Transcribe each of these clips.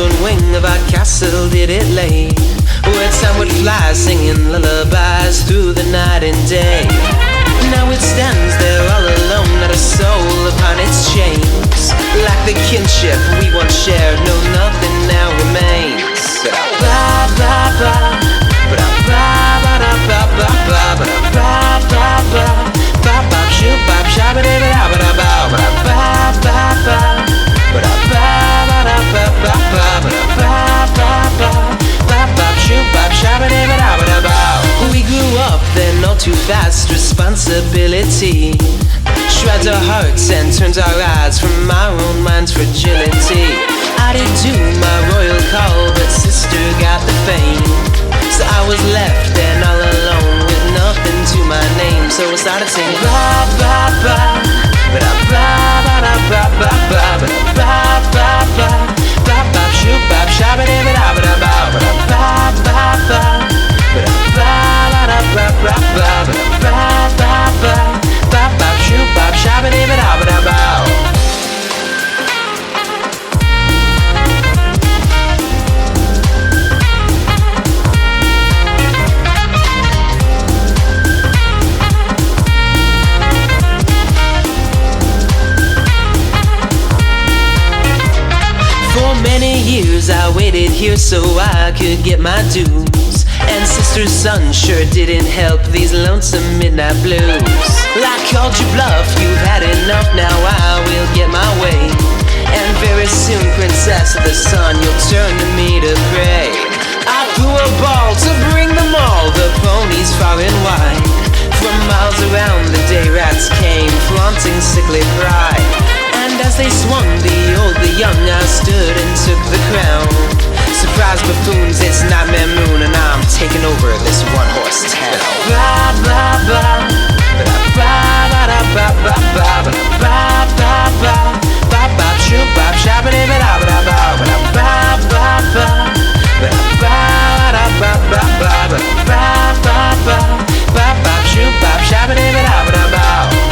northern wing of our castle did it lay, where time would fly singing lullabies through the night and day. Now it stands there all alone, not a soul upon its chains. Like the kinship we once shared, no, nothing now remains. We grew up then all too fast, responsibility shreds our hearts and turns our eyes from our own mind's fragility. I did do my royal call, but sister got the fame, so I was left then all alone with nothing to my name. So I started singing ba ba ba ba ba ba ba ba ba ba ba ba ba ba ba shoot ba shabba dabba dabba dabba ba ba ba ba ba ba ba ba ba ba ba ba shoot ba shabba dabba dabba dabba. Many years I waited here so I could get my dues, and sister's son sure didn't help these lonesome midnight blues. I called you bluff, you've had enough, now I will get my way. And very soon, princess of the sun, you'll turn to me to pray. I threw a ball to bring them all, the ponies far and wide. From miles around the day rats came, flaunting sickly pride. And as they swung, the old, the young, I stood and took the crown. Surprise buffoons, it's Nightmare Moon, and I'm taking over this one-horse town. Ba ba ba ba ba ba ba ba ba ba ba ba ba ba shoot ba shabba dabba dabba dabba ba ba ba ba ba ba ba ba ba ba ba ba shoot ba shabba dabba dabba dabba.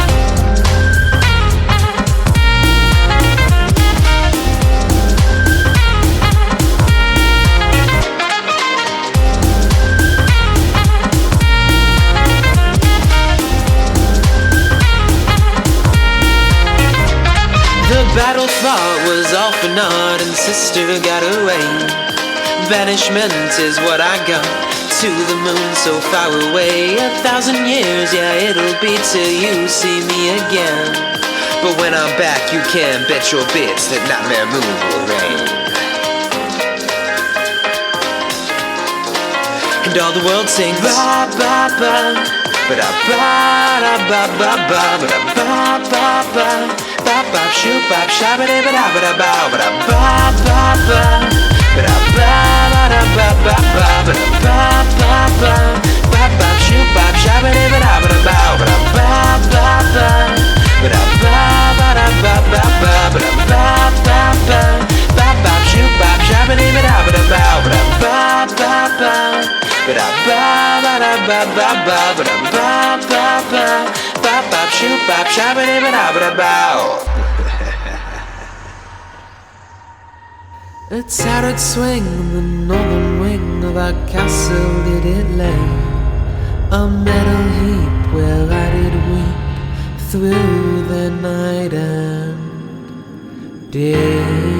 The battle fought was all for naught, and sister got away. Banishment is what I got, to the moon so far away. 1,000 years, yeah, it'll be till you see me again. But when I'm back, you can bet your bits that Nightmare Moon will reign. And all the world sings ba ba ba ba da ba da ba ba ba ba da ba ba ba ba ba shoot ba shabba dabba dabba dabba ba da ba ba ba ba da ba da ba ba ba ba da ba ba ba ba ba shoot ba shabba dabba dabba dabba ba da ba ba ba ba da ba da ba ba ba ba da ba ba ba ba ba shoot ba shabba dabba dabba dabba ba da ba ba ba ba da ba da ba ba ba ba da ba ba ba ba ba shoot ba shabba dabba dabba dabba. A tattered swing on the northern wing of our castle did it lay, a metal heap where I did weep through the night and day.